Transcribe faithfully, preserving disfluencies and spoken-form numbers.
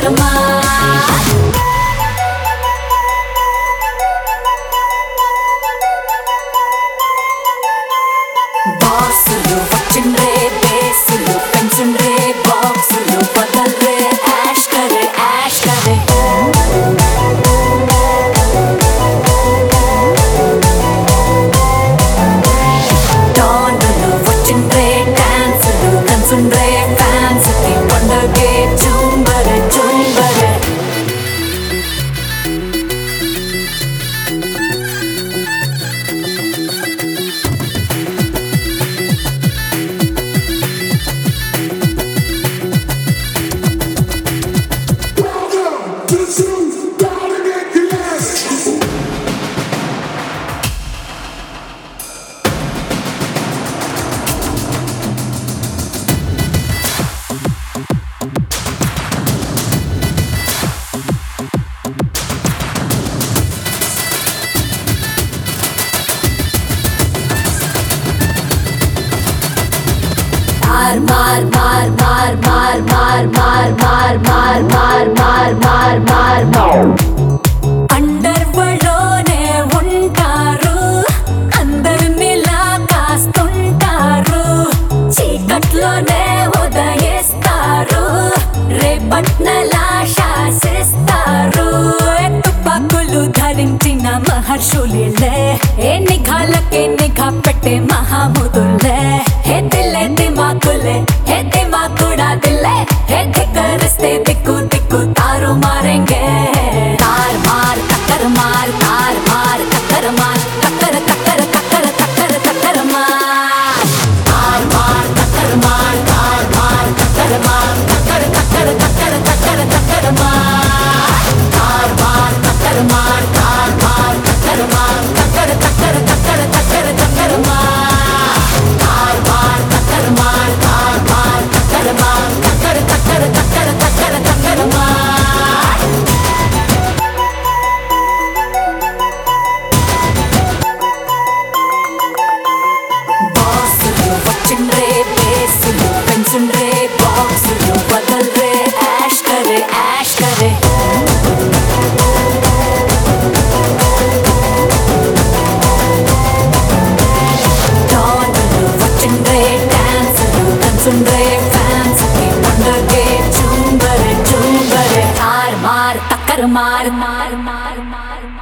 टक्कर मार బాసులు వచ్చిండ్రే బేసులు పెంచుండ్రే బాక్సులు బదల్రే యాష్ కరే యాష్ కరే డాన్లు వచ్చిండ్రే డాన్సులు కన్సుండ్రే ఫ్యాన్స్ కి పండగే జుంబరే జుంబరే मार मार मार मार मार मार मार मार मार मार मार मार मार अंडर वर्ल्डोने ఉంటారు అందరినిలా కాస్తుంటారు చీకట్లోనే ఉదయిస్తారు రేపట్నలా శాసిస్తారు తుపాకులు ధరించిన మహర్షులే ఏ నిఘాలకే నిఘా పెట్టే మహాముదులే हे दिले दिमाकुले हे दिमाकुड़ा दिले हे धिक्करिस्ते दिक्कु दिक्कु तारो मारेंगे तार मार टक्कर मार तार मार टक्कर मार टक्कर टक्कर टक्कर टक्कर टक्कर मार तार मार टक्कर मार तार मार टक्कर मार टक्कर टक्कर टक्कर टक्कर टक्कर मार तार मार टक्कर मार तार मार टक्कर मार टक्कर टक्कर टक्कर टक्कर टक्कर मार सुंदरे फैंस की पंडगे झूमरे झूमरे तार मार टक्कर मार मार मार मार